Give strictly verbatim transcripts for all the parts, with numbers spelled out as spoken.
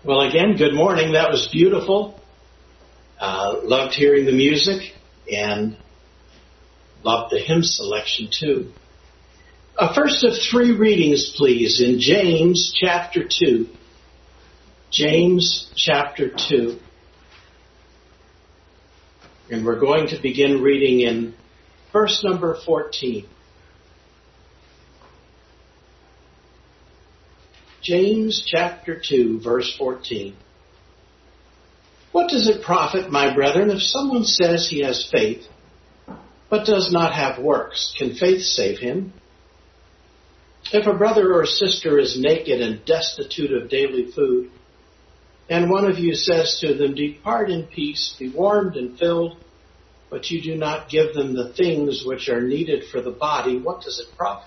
Well, again, good morning. That was beautiful. Uh, loved hearing the music and loved the hymn selection too. Uh, first of three readings, please, in James chapter two. James chapter two. And we're going to begin reading in verse number fourteen. James chapter two, verse fourteen. What does it profit, my brethren, if someone says he has faith, but does not have works? Can faith save him? If a brother or sister is naked and destitute of daily food, and one of you says to them, "Depart in peace, be warmed and filled," but you do not give them the things which are needed for the body, what does it profit?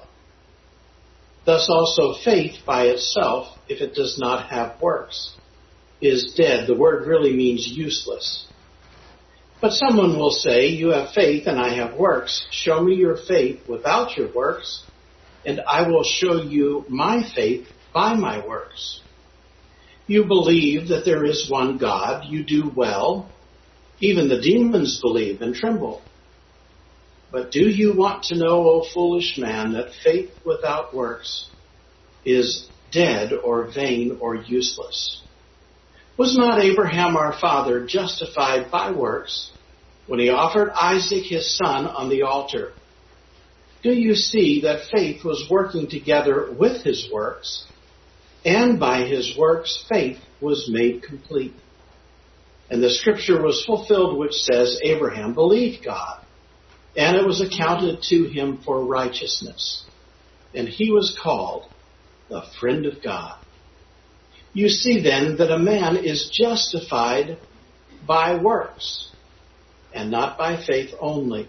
Thus also faith by itself, if it does not have works, is dead. The word really means useless. But someone will say, "You have faith and I have works. Show me your faith without your works, and I will show you my faith by my works. You believe that there is one God. You do well. Even the demons believe and tremble. But do you want to know, O foolish man, that faith without works is dead or vain or useless? Was not Abraham our father justified by works when he offered Isaac his son on the altar? Do you see that faith was working together with his works, and by his works faith was made complete? And the scripture was fulfilled which says, Abraham believed God, and it was accounted to him for righteousness. And he was called the friend of God. You see then that a man is justified by works, and not by faith only.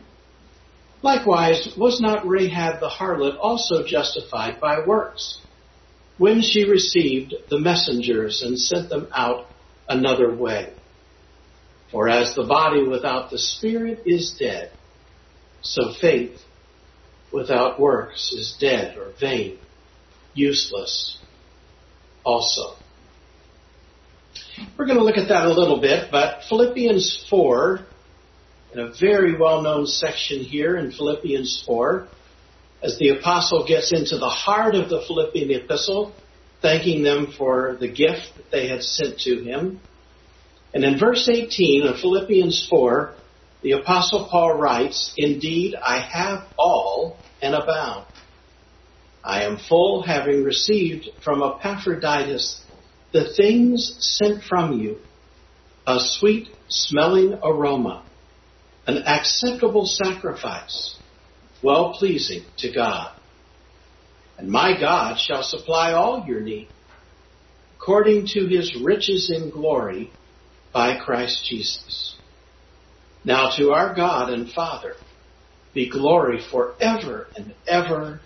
Likewise, was not Rahab the harlot also justified by works, when she received the messengers and sent them out another way? For as the body without the spirit is dead, so faith without works is dead or vain, useless also. We're going to look at that a little bit, but Philippians four, in a very well-known section here in Philippians four, as the apostle gets into the heart of the Philippian epistle, thanking them for the gift that they had sent to him. And in verse eighteen of Philippians four, the apostle Paul writes, "Indeed, I have all and abound. I am full, having received from Epaphroditus the things sent from you, a sweet-smelling aroma, an acceptable sacrifice, well-pleasing to God. And my God shall supply all your need, according to his riches in glory by Christ Jesus. Now to our God and Father be glory forever and ever.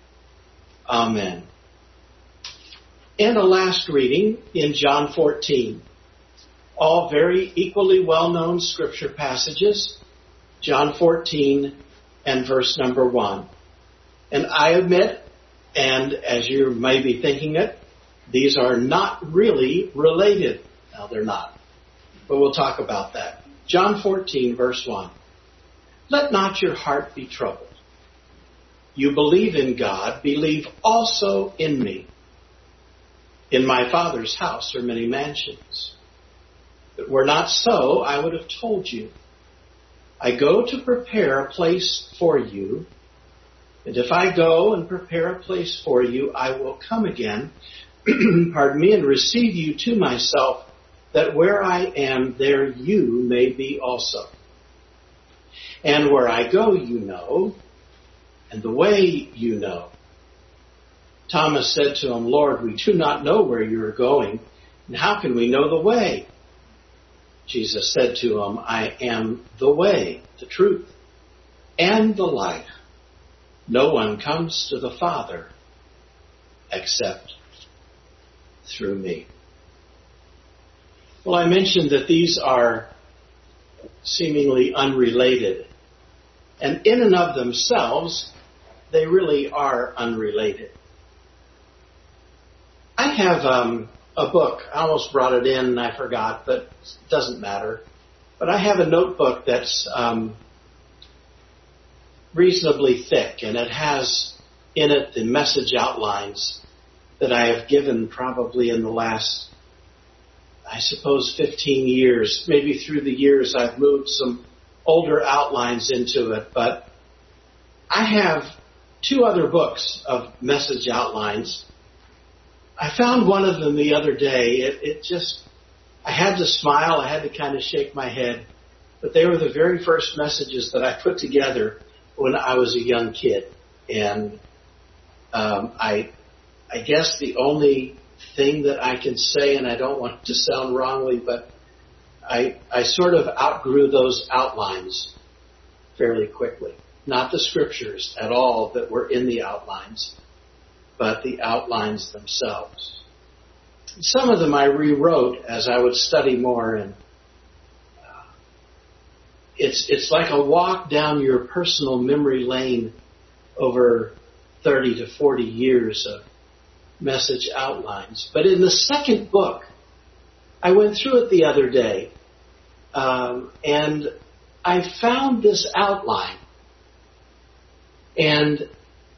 Amen." And a last reading in John fourteen. All very equally well-known scripture passages. John fourteen and verse number one. And I admit, and as you may be thinking it, these are not really related. Now they're not, but we'll talk about that. John fourteen, verse one. Let not your heart be troubled. You believe in God, believe also in me. In my Father's house are many mansions. If it were not so, I would have told you. I go to prepare a place for you. And if I go and prepare a place for you, I will come again, pardon me, and receive you to myself, that where I am, there you may be also. And where I go, you know, and the way you know. Thomas said to him, Lord, we do not know where you are going, and how can we know the way? Jesus said to him, I am the way, the truth, and the life. No one comes to the Father except through me. Well, I mentioned that these are seemingly unrelated. And in and of themselves, they really are unrelated. I have um, a book. I almost brought it in and I forgot, but it doesn't matter. But I have a notebook that's um, reasonably thick, and it has in it the message outlines that I have given probably in the last, I suppose, fifteen years. Maybe through the years I've moved some older outlines into it, but I have two other books of message outlines. I found one of them the other day. It, it just, I had to smile, I had to kind of shake my head, but they were the very first messages that I put together when I was a young kid. And um, I, I guess the only thing that I can say, and I don't want it to sound wrongly, but I, I sort of outgrew those outlines fairly quickly. Not the scriptures at all that were in the outlines, but the outlines themselves. Some of them I rewrote as I would study more, and uh, it's it's like a walk down your personal memory lane over thirty to forty years of message outlines. But in the second book, I went through it the other day, um, and I found this outline. And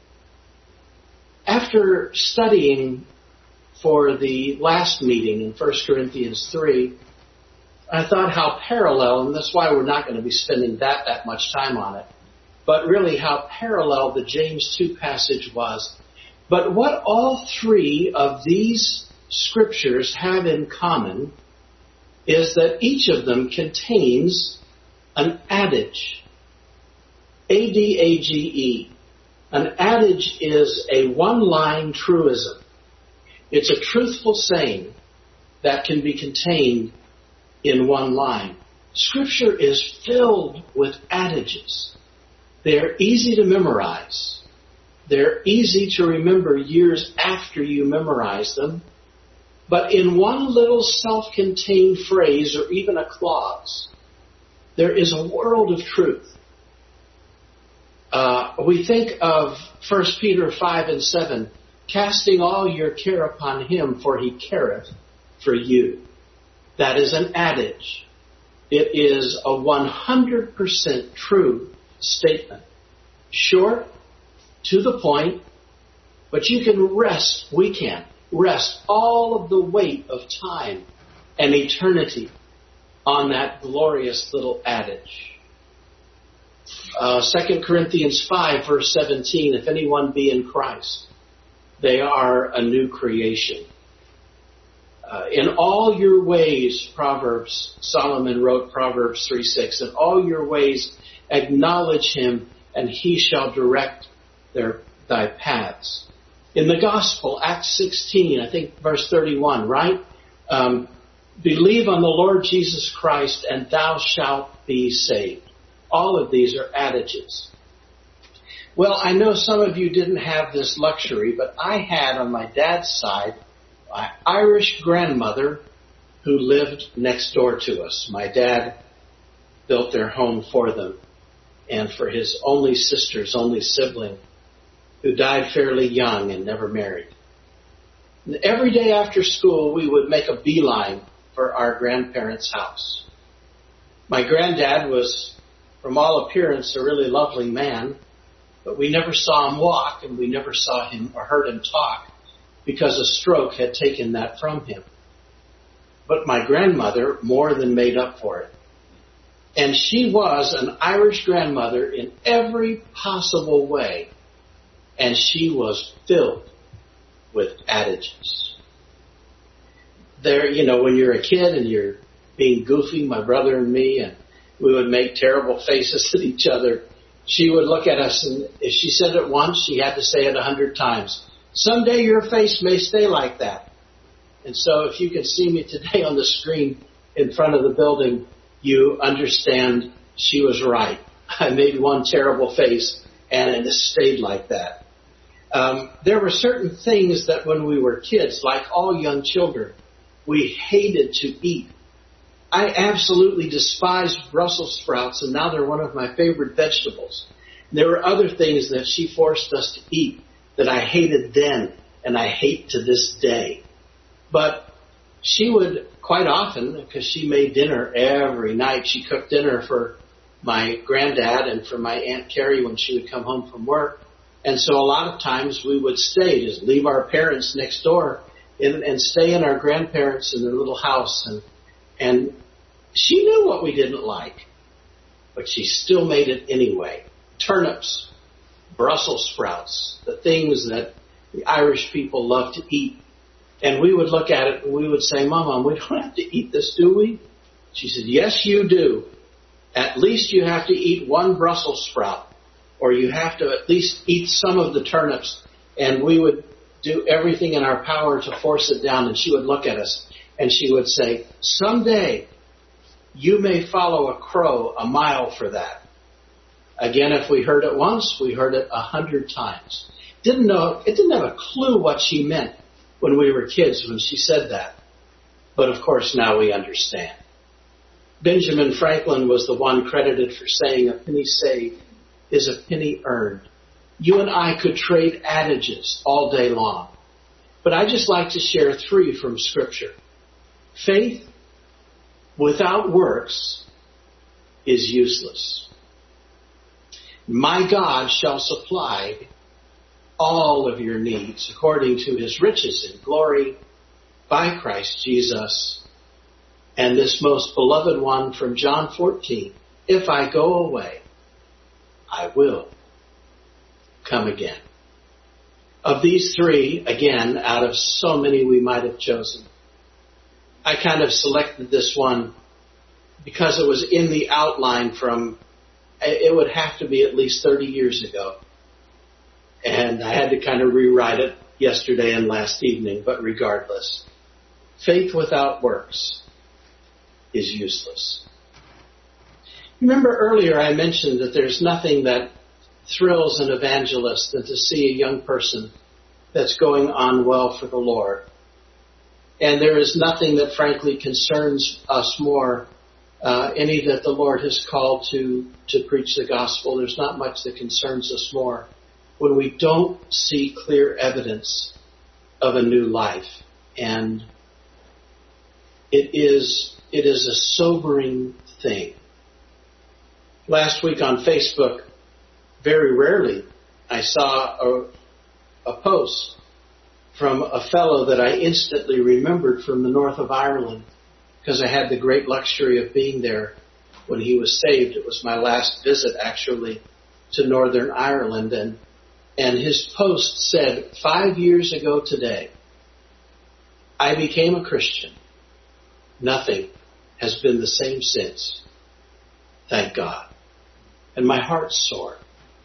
after studying for the last meeting in First Corinthians three, I thought how parallel, and that's why we're not going to be spending that, that much time on it, but really how parallel the James two passage was. But what all three of these scriptures have in common is that each of them contains an adage. A D A G E. An adage is a one-line truism. It's a truthful saying that can be contained in one line. Scripture is filled with adages. They're easy to memorize. They're easy to remember years after you memorize them. But in one little self-contained phrase or even a clause, there is a world of truth. Uh, we think of First Peter five and seven, casting all your care upon him, for he careth for you. That is an adage. It is a one hundred percent true statement. Short, to the point, but you can rest, we can rest all of the weight of time and eternity on that glorious little adage. Uh, Second Corinthians five, verse seventeen, if anyone be in Christ, they are a new creation. Uh, in all your ways, Proverbs, Solomon wrote Proverbs three six, in all your ways acknowledge him, and he shall direct their thy paths. In the gospel, Acts sixteen, I think verse thirty-one, right? Um, believe on the Lord Jesus Christ, and thou shalt be saved. All of these are adages. Well, I know some of you didn't have this luxury, but I had on my dad's side my Irish grandmother who lived next door to us. My dad built their home for them and for his only sister's only sibling who died fairly young and never married. And every day after school, we would make a beeline for our grandparents' house. My granddad was, from all appearance, a really lovely man, but we never saw him walk, and we never saw him or heard him talk because a stroke had taken that from him. But my grandmother more than made up for it. And she was an Irish grandmother in every possible way, and she was filled with adages. There, you know, when you're a kid and you're being goofy, my brother and me, and we would make terrible faces at each other, she would look at us, and if she said it once, she had to say it a hundred times. Someday your face may stay like that. And so if you can see me today on the screen in front of the building, you understand she was right. I made one terrible face, and it stayed like that. Um, there were certain things that when we were kids, like all young children, we hated to eat. I absolutely despised Brussels sprouts, and now they're one of my favorite vegetables. There were other things that she forced us to eat that I hated then, and I hate to this day. But she would quite often, because she made dinner every night, she cooked dinner for my granddad and for my Aunt Carrie when she would come home from work. And so a lot of times we would stay, just leave our parents next door and, and stay in our grandparents in their little house. And, and she knew what we didn't like, but she still made it anyway. Turnips, Brussels sprouts, the things that the Irish people love to eat. And we would look at it and we would say, Mama, we don't have to eat this, do we? She said, yes, you do. At least you have to eat one Brussels sprout, or you have to at least eat some of the turnips. And we would do everything in our power to force it down. And she would look at us and she would say, someday you may follow a crow a mile for that. Again, if we heard it once, we heard it a hundred times. Didn't know, it didn't have a clue what she meant when we were kids when she said that. But of course now we understand. Benjamin Franklin was the one credited for saying a penny saved is a penny earned. You and I could trade adages all day long. But I just like to share three from Scripture. Faith without works is useless. My God shall supply all of your needs according to his riches in glory by Christ Jesus. And this most beloved one from John fourteen, if I go away, I will come again. Of these three, again, out of so many we might have chosen, I kind of selected this one because it was in the outline from, it would have to be at least thirty years ago. And I had to kind of rewrite it yesterday and last evening, but regardless, faith without works is useless. Remember earlier I mentioned that there's nothing that thrills an evangelist than to see a young person that's going on well for the Lord. And there is nothing that frankly concerns us more, uh, any that the Lord has called to, to preach the gospel. There's not much that concerns us more when we don't see clear evidence of a new life. And it is, it is a sobering thing. Last week on Facebook, very rarely, I saw a, a post from a fellow that I instantly remembered from the north of Ireland, because I had the great luxury of being there when he was saved. It was my last visit, actually, to Northern Ireland. And, and his post said, five years ago today, I became a Christian. Nothing has been the same since. Thank God. And my heart soared.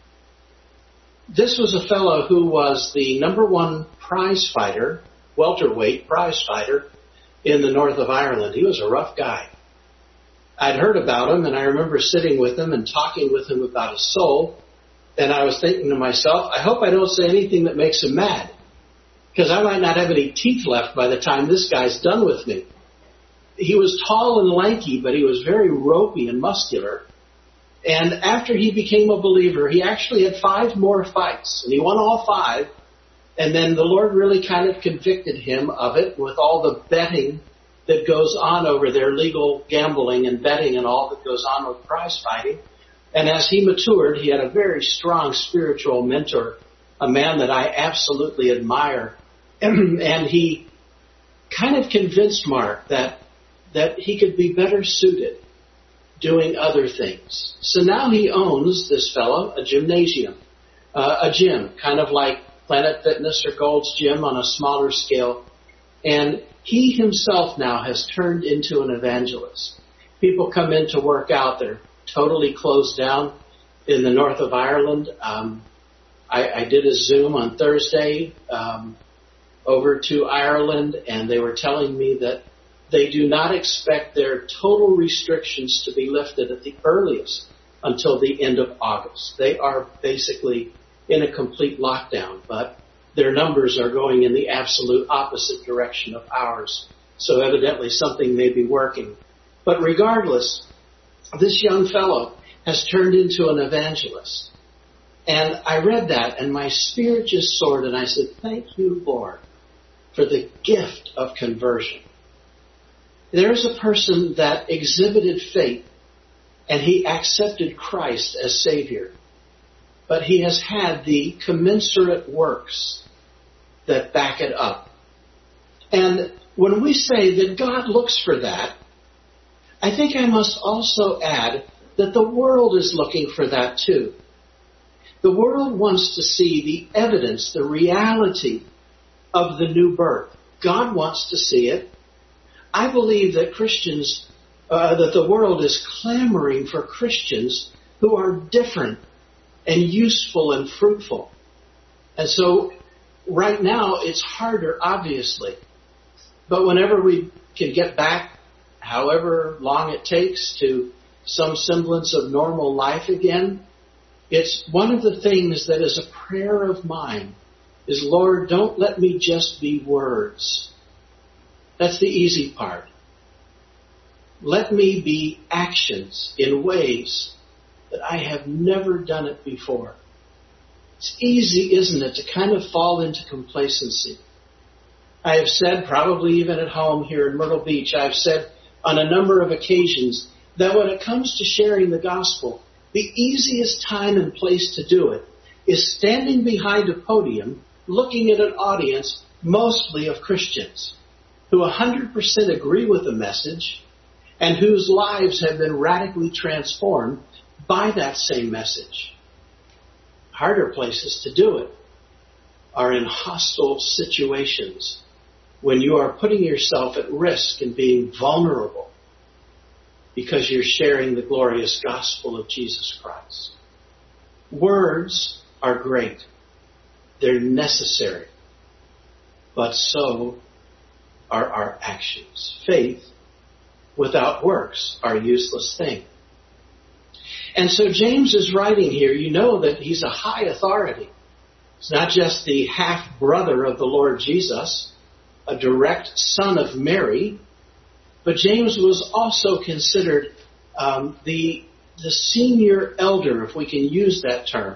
This was a fellow who was the number one prize fighter, welterweight prize fighter in the north of Ireland. He was a rough guy. I'd heard about him, and I remember sitting with him and talking with him about his soul. And I was thinking to myself, I hope I don't say anything that makes him mad, because I might not have any teeth left by the time this guy's done with me. He was tall and lanky, but he was very ropey and muscular. And after he became a believer, he actually had five more fights, and he won all five. And then the Lord really kind of convicted him of it with all the betting that goes on over there, legal gambling and betting and all that goes on with prize fighting. And as he matured, he had a very strong spiritual mentor, a man that I absolutely admire. And he kind of convinced Mark that, that he could be better suited doing other things. So now he owns, this fellow, a gymnasium, uh, a gym, kind of like Planet Fitness or Gold's Gym on a smaller scale. And he himself now has turned into an evangelist. People come in to work out. They're totally closed down in the north of Ireland. Um, I, I did a Zoom on Thursday um, over to Ireland, and they were telling me that they do not expect their total restrictions to be lifted at the earliest until the end of August. They are basically in a complete lockdown, but their numbers are going in the absolute opposite direction of ours. So evidently something may be working. But regardless, this young fellow has turned into an evangelist. And I read that and my spirit just soared, and I said, thank you, Lord, for the gift of conversion. There's a person that exhibited faith and he accepted Christ as Savior. But he has had the commensurate works that back it up. And when we say that God looks for that, I think I must also add that the world is looking for that too. The world wants to see the evidence, the reality of the new birth. God wants to see it. I believe that Christians, uh, that the world is clamoring for Christians who are different and useful and fruitful. And so right now it's harder, obviously. But whenever we can get back, however long it takes, to some semblance of normal life again, it's one of the things that is a prayer of mine is, Lord, don't let me just be words. That's the easy part. Let me be actions in ways that I have never done it before. It's easy, isn't it, to kind of fall into complacency. I have said, probably even at home here in Myrtle Beach, I've said on a number of occasions that when it comes to sharing the gospel, the easiest time and place to do it is standing behind a podium looking at an audience mostly of Christians who one hundred percent agree with the message and whose lives have been radically transformed by that same message. Harder places to do it are in hostile situations when you are putting yourself at risk and being vulnerable because you're sharing the glorious gospel of Jesus Christ. Words are great. They're necessary. But so are our actions. Faith without works are a useless thing. And so James is writing here. You know that he's a high authority. He's not just the half-brother of the Lord Jesus, a direct son of Mary, but James was also considered um, the the senior elder, if we can use that term,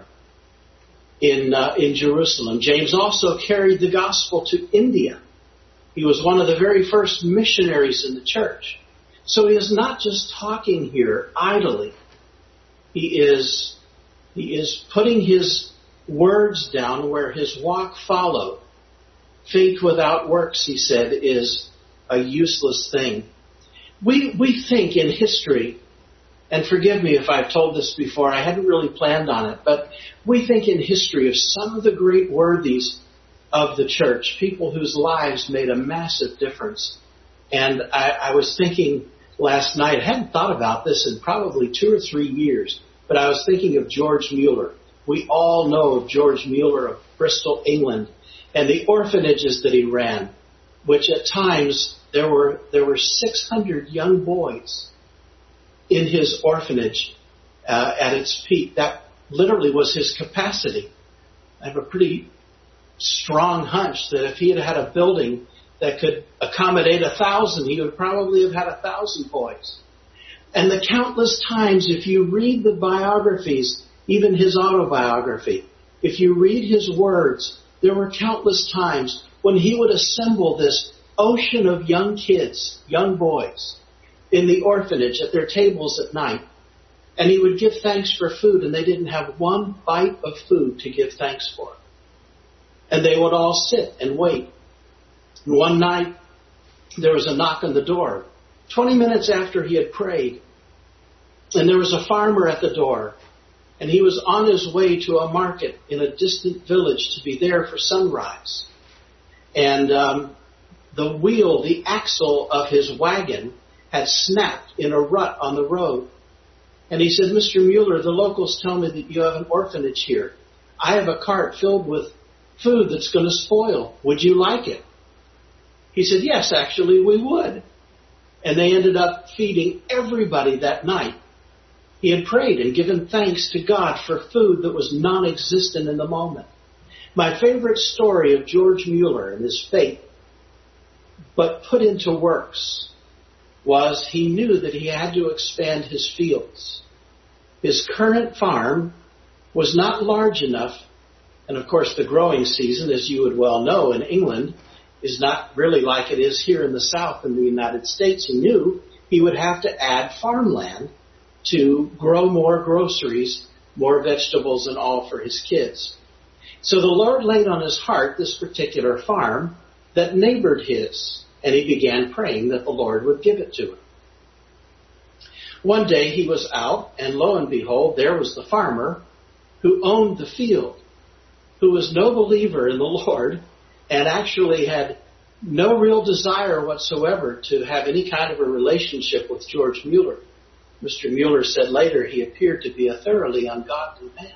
in uh, in Jerusalem. James also carried the gospel to India. He was one of the very first missionaries in the church. So he is not just talking here idly. He is he is putting his words down where his walk followed. Faith without works, he said, is a useless thing. We we think in history, and forgive me if I've told this before, I hadn't really planned on it, but we think in history of some of the great worthies of the church, people whose lives made a massive difference. And I, I was thinking last night, I hadn't thought about this in probably two or three years, but I was thinking of George Mueller. We all know of George Mueller of Bristol, England, and the orphanages that he ran, which at times there were there were six hundred young boys in his orphanage uh, at its peak. That literally was his capacity. I have a pretty strong hunch that if he had had a building that could accommodate a thousand, he would probably have had a thousand boys. And the countless times, if you read the biographies, even his autobiography, if you read his words, there were countless times when he would assemble this ocean of young kids, young boys, in the orphanage at their tables at night. And he would give thanks for food, and they didn't have one bite of food to give thanks for. And they would all sit and wait. And one night, there was a knock on the door, twenty minutes after he had prayed. And there was a farmer at the door, and he was on his way to a market in a distant village to be there for sunrise. And um, the wheel, the axle of his wagon had snapped in a rut on the road. And he said, Mister Mueller, the locals tell me that you have an orphanage here. I have a cart filled with food that's going to spoil. Would you like it? He said, yes, actually, we would. And they ended up feeding everybody that night. He had prayed and given thanks to God for food that was non-existent in the moment. My favorite story of George Mueller and his faith, but put into works, was he knew that he had to expand his fields. His current farm was not large enough, and of course the growing season, as you would well know in England, is not really like it is here in the South in the United States. He knew he would have to add farmland to grow more groceries, more vegetables, and all for his kids. So the Lord laid on his heart this particular farm that neighbored his, and he began praying that the Lord would give it to him. One day he was out, and lo and behold, there was the farmer who owned the field, who was no believer in the Lord, and actually had no real desire whatsoever to have any kind of a relationship with George Mueller. Mister Mueller said later he appeared to be a thoroughly ungodly man.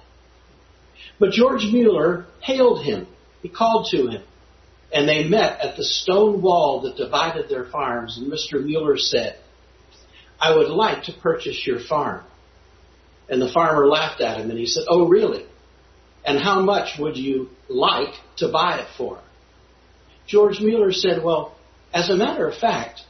But George Mueller hailed him. He called to him. And they met at the stone wall that divided their farms. And Mister Mueller said, "I would like to purchase your farm." And the farmer laughed at him and he said, "Oh, really? And how much would you like to buy it for?" George Mueller said, "Well, as a matter of fact,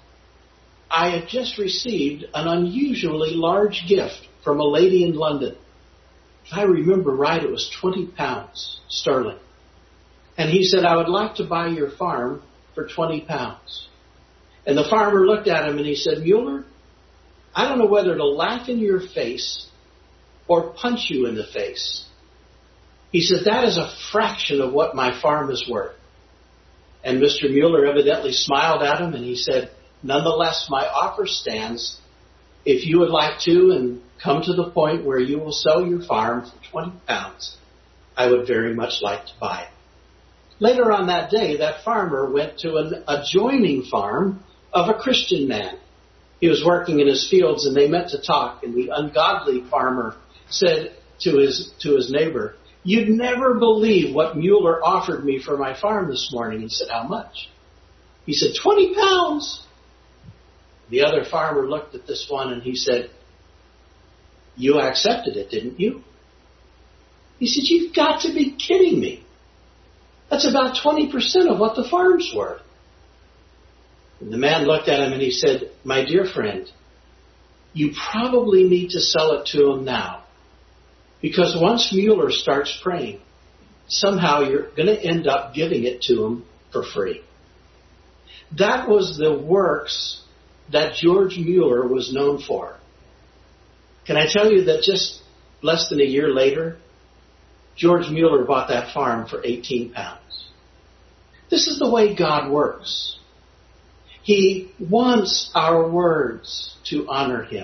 I had just received an unusually large gift from a lady in London. If I remember right, it was twenty pounds sterling. And he said, I would like to buy your farm for twenty pounds. And the farmer looked at him and he said, "Mueller, I don't know whether to laugh in your face or punch you in the face." He said, "That is a fraction of what my farm is worth." And Mister Mueller evidently smiled at him and he said, "Nonetheless, my offer stands. If you would like to and come to the point where you will sell your farm for twenty pounds, I would very much like to buy it." Later on that day, that farmer went to an adjoining farm of a Christian man. He was working in his fields and they met to talk, and the ungodly farmer said to his, to his neighbor, "You'd never believe what Mueller offered me for my farm this morning." He said, "How much?" He said, twenty pounds. The other farmer looked at this one and he said, "You accepted it, didn't you?" He said, "You've got to be kidding me. That's about twenty percent of what the farm's worth." And the man looked at him and he said, "My dear friend, you probably need to sell it to him now. Because once Mueller starts praying, somehow you're going to end up giving it to him for free." That was the works that George Mueller was known for. Can I tell you that just less than a year later, George Mueller bought that farm for eighteen pounds. This is the way God works. He wants our words to honor him.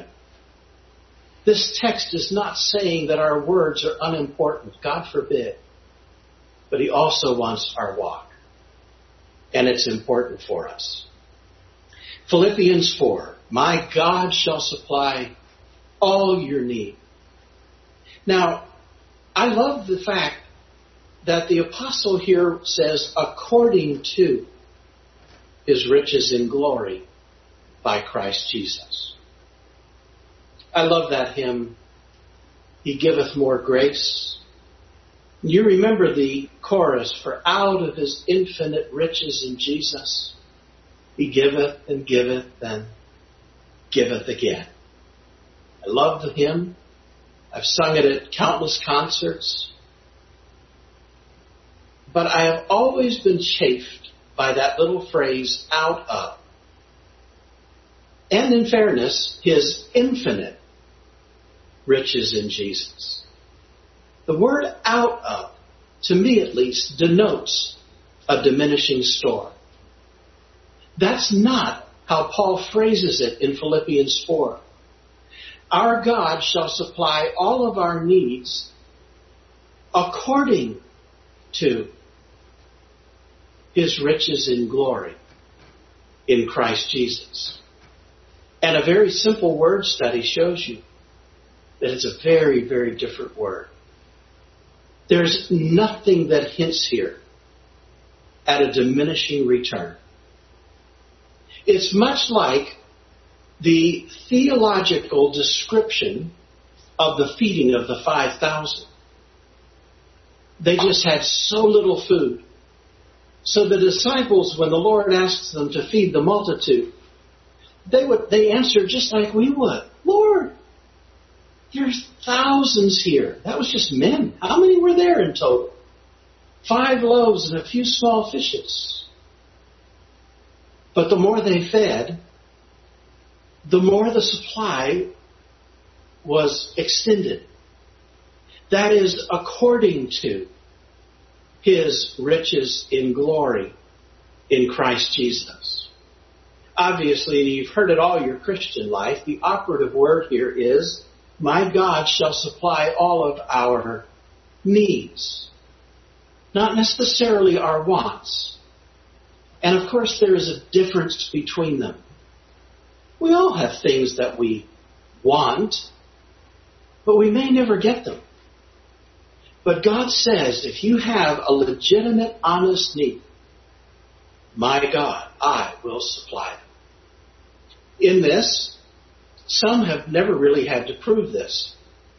This text is not saying that our words are unimportant. God forbid. But he also wants our walk. And it's important for us. Philippians four, "My God shall supply all your need." Now, I love the fact that the apostle here says, according to his riches in glory by Christ Jesus. I love that hymn, "He giveth more grace." You remember the chorus, "For out of his infinite riches in Jesus, he giveth and giveth and giveth again." I love the hymn. I've sung it at countless concerts. But I have always been chafed by that little phrase, "out of." And in fairness, his infinite riches in Jesus. The word "out of," to me at least, denotes a diminishing store. That's not how Paul phrases it in Philippians four. Our God shall supply all of our needs according to his riches in glory in Christ Jesus. And a very simple word study shows you that it's a very, very different word. There's nothing that hints here at a diminishing return. It's much like the theological description of the feeding of the five thousand. They just had so little food. So the disciples, when the Lord asks them to feed the multitude, they would they answered just like we would. "Lord, there's thousands here." That was just men. How many were there in total? Five loaves and a few small fishes. But the more they fed, the more the supply was extended. That is according to his riches in glory in Christ Jesus. Obviously, you've heard it all your Christian life. The operative word here is, my God shall supply all of our needs. Not necessarily our wants. And of course, there is a difference between them. We all have things that we want, but we may never get them. But God says, if you have a legitimate, honest need, my God, I will supply them. In this, some have never really had to prove this.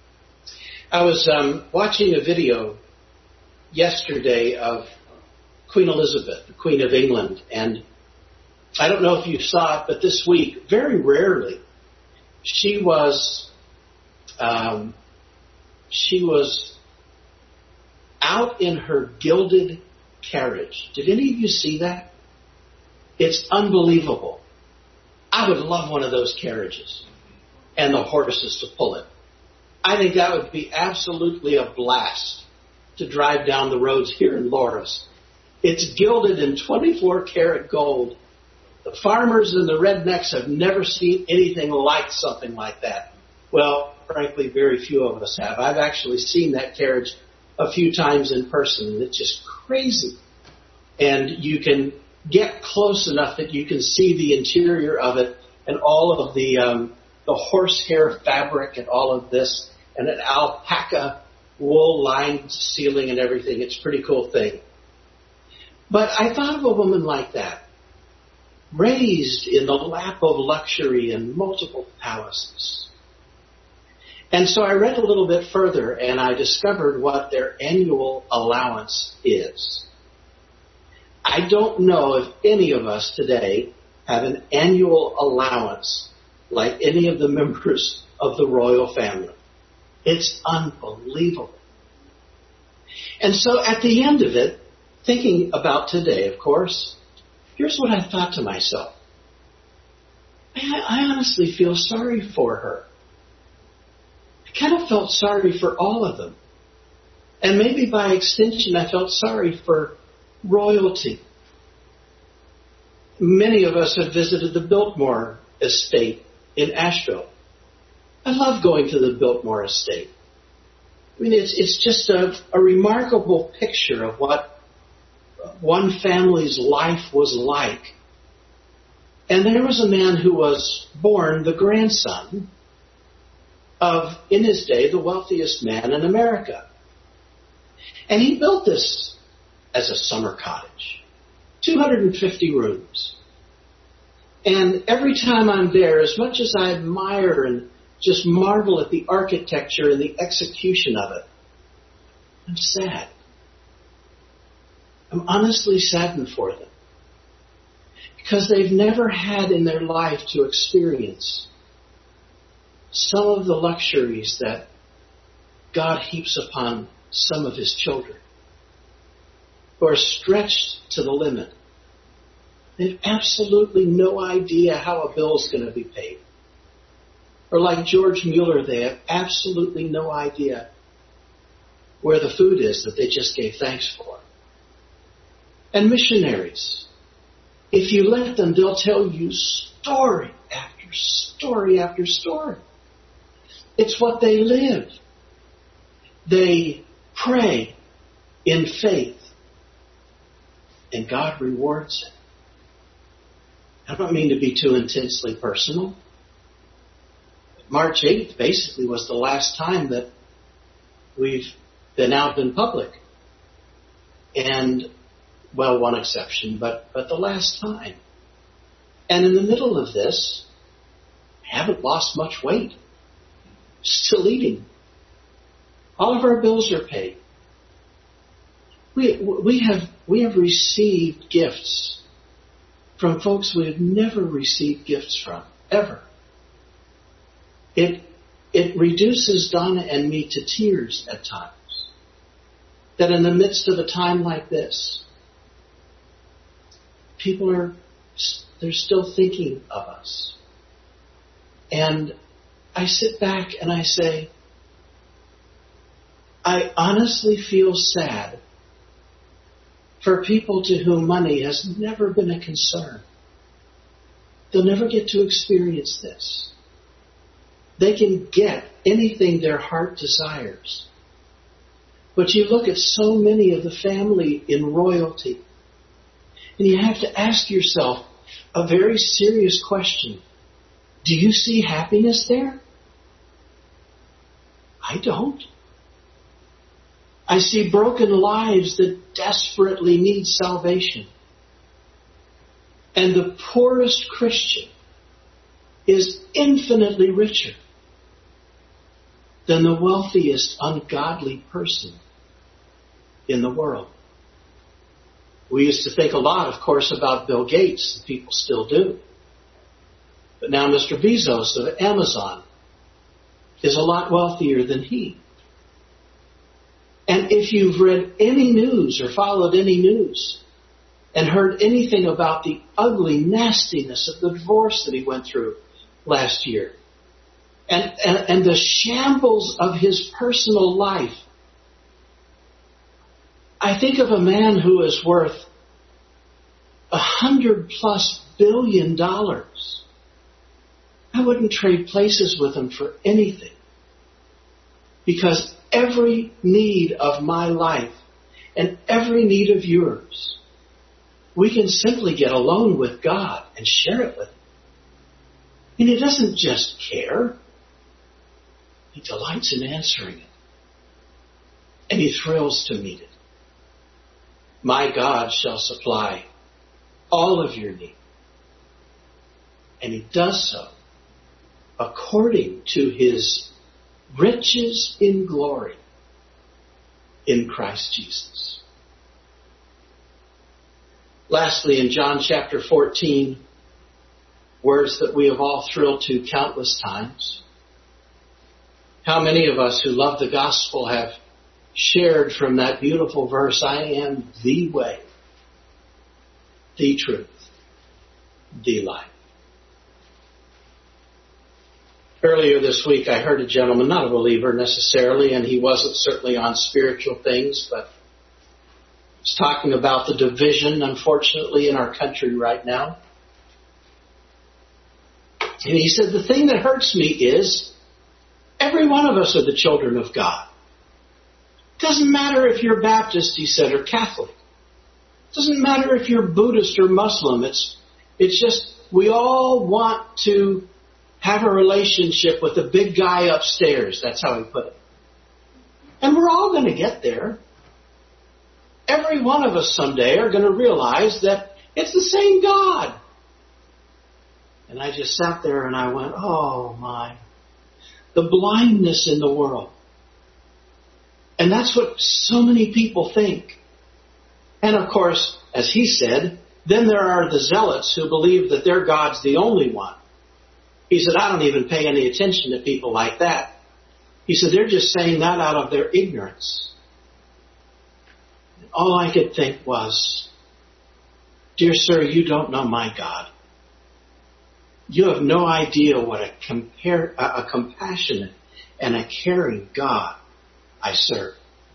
I was um, watching a video yesterday of Queen Elizabeth, the Queen of England, and I don't know if you saw it, but this week, very rarely, she was um, she was out in her gilded carriage. Did any of you see that? It's unbelievable. I would love one of those carriages and the horses to pull it. I think that would be absolutely a blast to drive down the roads here in Loras. It's gilded in twenty-four karat gold. The farmers and the rednecks have never seen anything like something like that. Well, frankly, very few of us have. I've actually seen that carriage a few times in person, and it's just crazy. And you can get close enough that you can see the interior of it and all of the um, the horsehair fabric and all of this, and an alpaca wool-lined ceiling and everything. It's a pretty cool thing. But I thought of a woman like that, raised in the lap of luxury and multiple palaces. And so I read a little bit further, and I discovered what their annual allowance is. I don't know if any of us today have an annual allowance like any of the members of the royal family. It's unbelievable. And so at the end of it, thinking about today, of course, here's what I thought to myself. I, I honestly feel sorry for her. I kind of felt sorry for all of them. And maybe by extension, I felt sorry for royalty. Many of us have visited the Biltmore estate in Asheville. I love going to the Biltmore estate. I mean, it's it's just a, a remarkable picture of what one family's life was like. And there was a man who was born the grandson of, in his day, the wealthiest man in America. And he built this as a summer cottage, two hundred fifty rooms. And every time I'm there, as much as I admire and just marvel at the architecture and the execution of it, I'm sad. I'm honestly saddened for them. Because they've never had in their life to experience some of the luxuries that God heaps upon some of His children, who are stretched to the limit. They have absolutely no idea how a bill's going to be paid. Or like George Mueller, they have absolutely no idea where the food is that they just gave thanks for. And missionaries, if you let them, they'll tell you story after story after story. It's what they live. They pray in faith, and God rewards it. I don't mean to be too intensely personal. March eighth basically was the last time that we've been out in public. And, well, one exception, but, but the last time. And in the middle of this, I haven't lost much weight. Still eating. All of our bills are paid. We, we have, we have received gifts from folks we have never received gifts from, ever. It, it reduces Donna and me to tears at times. That in the midst of a time like this, people are they're still thinking of us. And I sit back and I say, I honestly feel sad for people to whom money has never been a concern. They'll never get to experience this. They can get anything their heart desires. But you look at so many of the family in royalty, and you have to ask yourself a very serious question. Do you see happiness there? I don't. I see broken lives that desperately need salvation. And the poorest Christian is infinitely richer than the wealthiest ungodly person in the world. We used to think a lot, of course, about Bill Gates, and people still do. But now Mister Bezos of Amazon is a lot wealthier than he. And if you've read any news or followed any news and heard anything about the ugly nastiness of the divorce that he went through last year, and, and, and the shambles of his personal life, I think of a man who is worth a hundred plus billion dollars. I wouldn't trade places with him for anything. Because every need of my life and every need of yours, we can simply get alone with God and share it with Him. And He doesn't just care. He delights in answering it. And He thrills to meet it. My God shall supply all of your need. And He does so according to His riches in glory in Christ Jesus. Lastly, in John chapter fourteen, words that we have all thrilled to countless times. How many of us who love the gospel have shared from that beautiful verse, I am the way, the truth, the life. Earlier this week, I heard a gentleman, not a believer necessarily, and he wasn't certainly on spiritual things, but he was talking about the division, unfortunately, in our country right now. And he said, the thing that hurts me is every one of us are the children of God. It doesn't matter if you're Baptist, he said, or Catholic. It doesn't matter if you're Buddhist or Muslim. It's, it's just we all want to have a relationship with the big guy upstairs. That's how he put it. And we're all going to get there. Every one of us someday are going to realize that it's the same God. And I just sat there and I went, oh my, the blindness in the world. And that's what so many people think. And of course, as he said, then there are the zealots who believe that their God's the only one. He said, I don't even pay any attention to people like that. He said, they're just saying that out of their ignorance. And all I could think was, dear sir, you don't know my God. You have no idea what a, compare, a compassionate and a caring God I serve.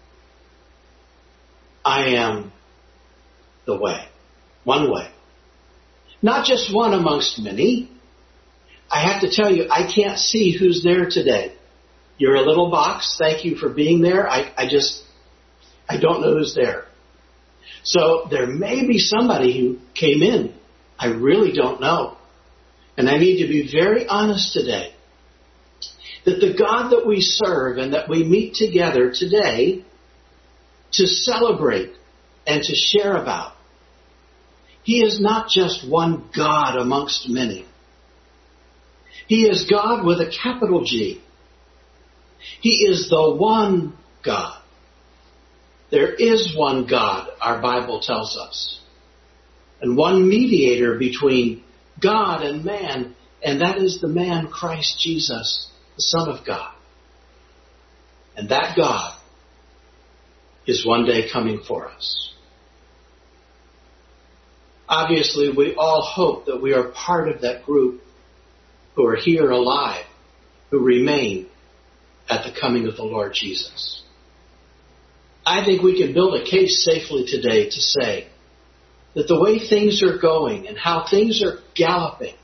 I am the way. One way. Not just one amongst many. I have to tell you, I can't see who's there today. You're a little box. Thank you for being there. I, I just, I don't know who's there. So there may be somebody who came in. I really don't know. And I need to be very honest today that the God that we serve and that we meet together today to celebrate and to share about, He is not just one God amongst many. He is God with a capital G. He is the one God. There is one God, our Bible tells us, and one mediator between God and man, and that is the man Christ Jesus, the Son of God. And that God is one day coming for us. Obviously, we all hope that we are part of that group who are here alive, who remain at the coming of the Lord Jesus. I think we can build a case safely today to say that the way things are going and how things are galloping,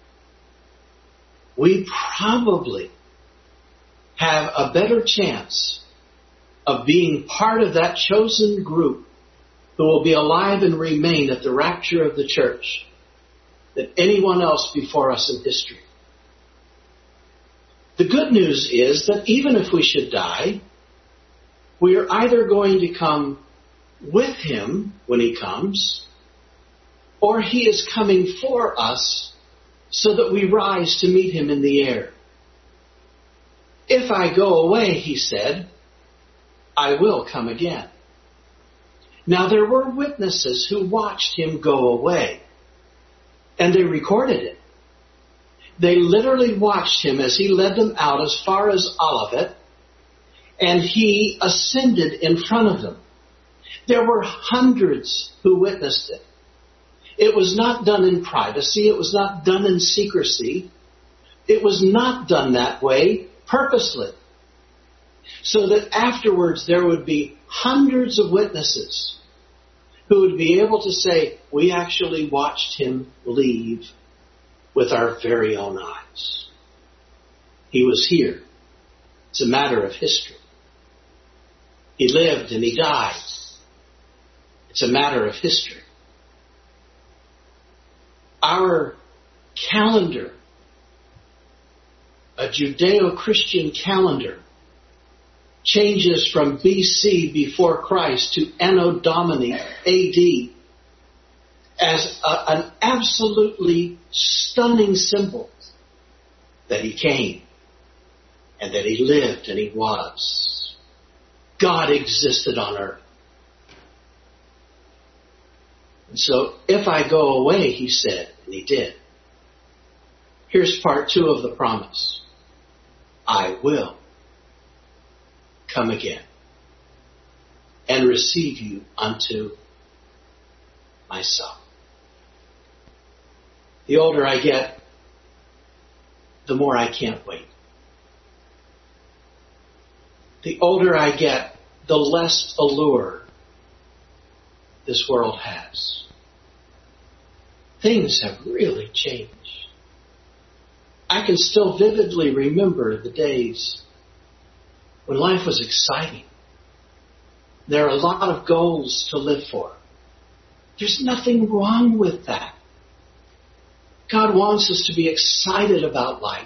we probably have a better chance of being part of that chosen group who will be alive and remain at the rapture of the church than anyone else before us in history. The good news is that even if we should die, we are either going to come with him when he comes, or he is coming for us so that we rise to meet him in the air. If I go away, he said, I will come again. Now there were witnesses who watched him go away, and they recorded it. They literally watched him as he led them out as far as Olivet, and he ascended in front of them. There were hundreds who witnessed it. It was not done in privacy. It was not done in secrecy. It was not done that way purposely, so that afterwards there would be hundreds of witnesses who would be able to say, we actually watched him leave with our very own eyes. He was here. It's a matter of history. He lived and he died. It's a matter of history. Our calendar, a Judeo-Christian calendar, changes from B C, before Christ, to Anno Domini, A D, as a, an absolutely stunning symbol that he came and that he lived and he was. God existed on earth. And so, if I go away, he said, and he did. Here's part two of the promise. I will come again and receive you unto myself. The older I get, the more I can't wait. The older I get, the less allure this world has. Things have really changed. I can still vividly remember the days when life was exciting. There are a lot of goals to live for. There's nothing wrong with that. God wants us to be excited about life.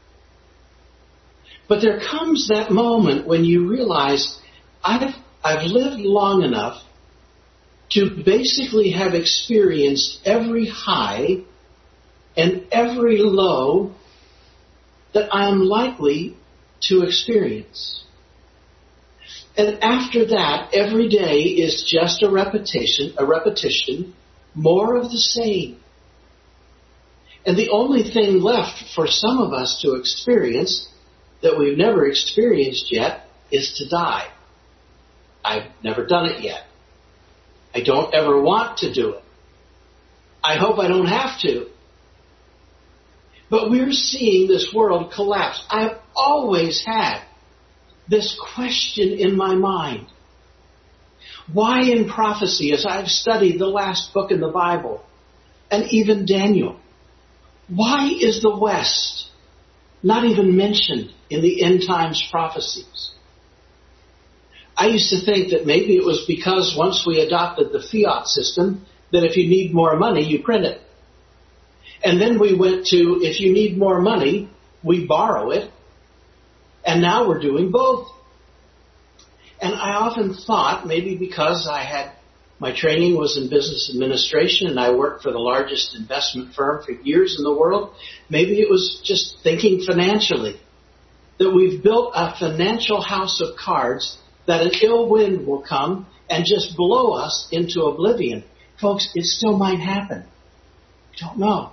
But there comes that moment when you realize, I've, I've lived long enough to basically have experienced every high and every low that I am likely to experience. And after that, every day is just a repetition, a repetition, more of the same. And the only thing left for some of us to experience that we've never experienced yet is to die. I've never done it yet. I don't ever want to do it. I hope I don't have to. But we're seeing this world collapse. I've always had this question in my mind. Why in prophecy, as I've studied the last book in the Bible, and even Daniel, why is the West not even mentioned in the end times prophecies? I used to think that maybe it was because once we adopted the fiat system, that if you need more money, you print it. And then we went to, if you need more money, we borrow it. And now we're doing both. And I often thought, maybe because I had, my training was in business administration and I worked for the largest investment firm for years in the world, maybe it was just thinking financially, that we've built a financial house of cards that an ill wind will come and just blow us into oblivion. Folks, it still might happen. We don't know.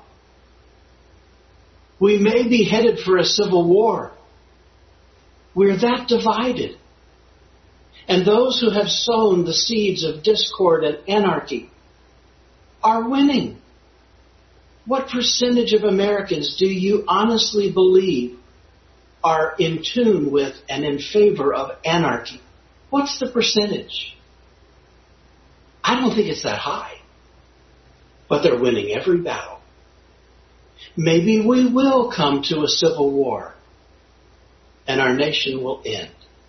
We may be headed for a civil war. We're that divided. And those who have sown the seeds of discord and anarchy are winning? What percentage of Americans do you honestly believe are in tune with and in favor of anarchy? What's the percentage? I don't think it's that high. But they're winning every battle. Maybe we will come to a civil war and our nation will end.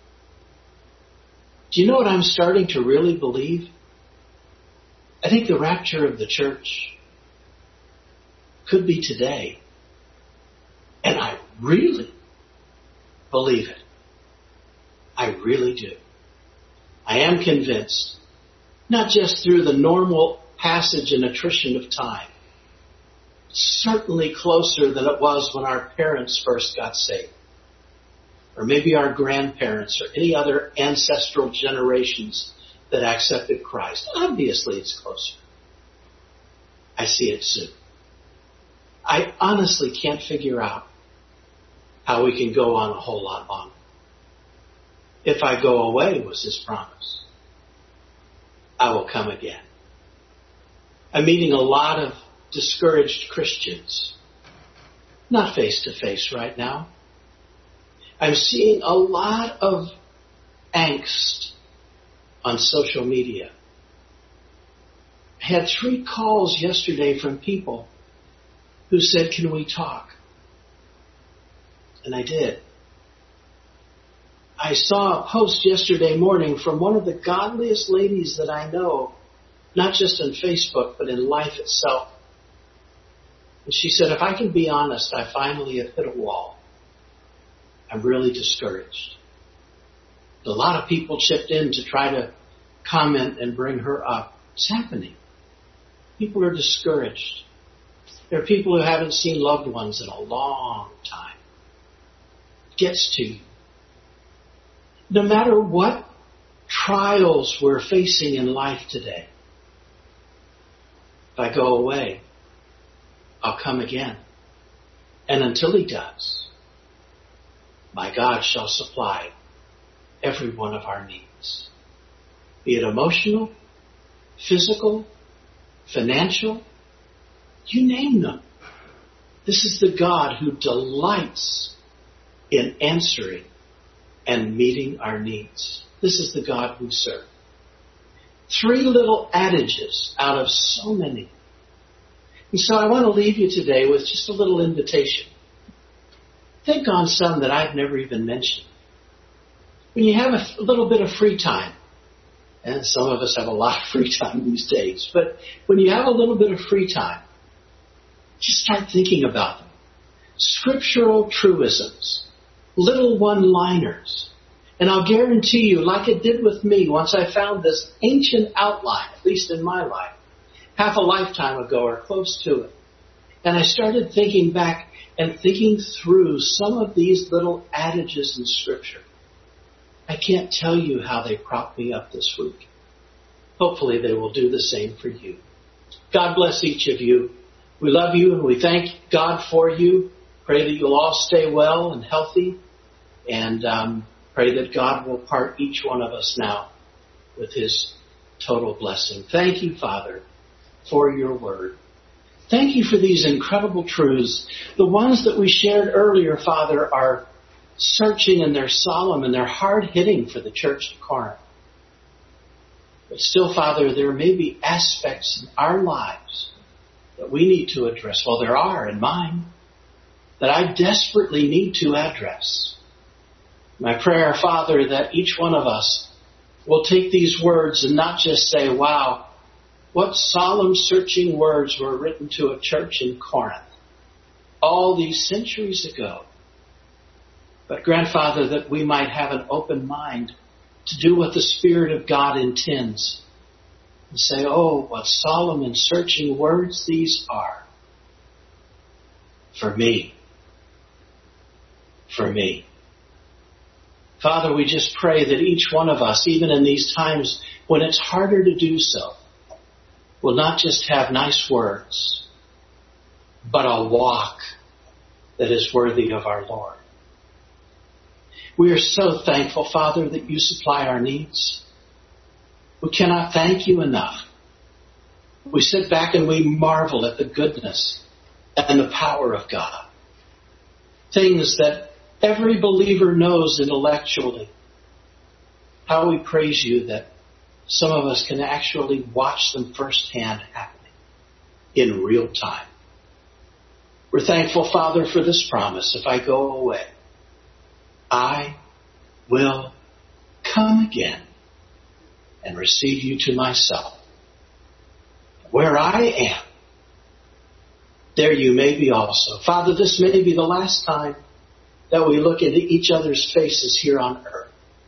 Do you know what I'm starting to really believe? I think the rapture of the church could be today. And I really believe it. I really do. I am convinced, not just through the normal passage and attrition of time, certainly closer than it was when our parents first got saved, or maybe our grandparents or any other ancestral generations that accepted Christ. Obviously, it's closer. I see it soon. I honestly can't figure out how we can go on a whole lot longer. If I go away, was His promise, I will come again. I'm meeting a lot of discouraged Christians, not face to face right now. I'm seeing a lot of angst on social media. I had three calls yesterday from people who said, "Can we talk?" And I did. I saw a post yesterday morning from one of the godliest ladies that I know, not just on Facebook, but in life itself. And she said, "If I can be honest, I finally have hit a wall. I'm really discouraged." A lot of people chipped in to try to comment and bring her up. It's happening. People are discouraged. There are people who haven't seen loved ones in a long time. It gets to you. No matter what trials we're facing in life today, if I go away, I'll come again. And until He does, my God shall supply every one of our needs, be it emotional, physical, financial, you name them. This is the God who delights in answering and meeting our needs. This is the God we serve. Three little adages out of so many. And so I want to leave you today with just a little invitation. Think on some that I've never even mentioned. When you have a little bit of free time, and some of us have a lot of free time these days, but when you have a little bit of free time, just start thinking about them. Scriptural truisms, little one-liners. And I'll guarantee you, like it did with me once I found this ancient outline, at least in my life, half a lifetime ago or close to it. And I started thinking back and thinking through some of these little adages in Scripture. I can't tell you how they propped me up this week. Hopefully they will do the same for you. God bless each of you. We love you and we thank God for you. Pray that you'll all stay well and healthy. And um, pray that God will part each one of us now with His total blessing. Thank you, Father, for your word. Thank you for these incredible truths. The ones that we shared earlier, Father, are searching and they're solemn and they're hard-hitting for the church of Corinth. But still, Father, there may be aspects in our lives that we need to address. Well, there are in mine that I desperately need to address. My prayer, Father, that each one of us will take these words and not just say, wow, what solemn, searching words were written to a church in Corinth all these centuries ago. But, Grandfather, that we might have an open mind to do what the Spirit of God intends and say, oh, what solemn and searching words these are for me. For me. Father, we just pray that each one of us, even in these times when it's harder to do so, will not just have nice words, but a walk that is worthy of our Lord. We are so thankful, Father, that you supply our needs. We cannot thank you enough We sit back and we marvel at the goodness and the power of God. Things that every believer knows intellectually. How we praise you that some of us can actually watch them firsthand happening in real time. We're thankful, Father, for this promise. If I go away, I will come again and receive you to myself. Where I am, there you may be also. Father, this may be the last time that we look into each other's faces here on earth.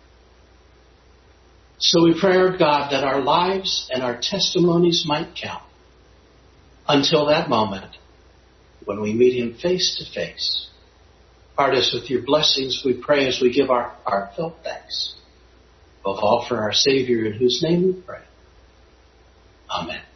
So we pray, our God, that our lives and our testimonies might count until that moment when we meet him face to face. Part us with your blessings, we pray, as we give our heartfelt thanks, above all for our Savior, in whose name we pray. Amen.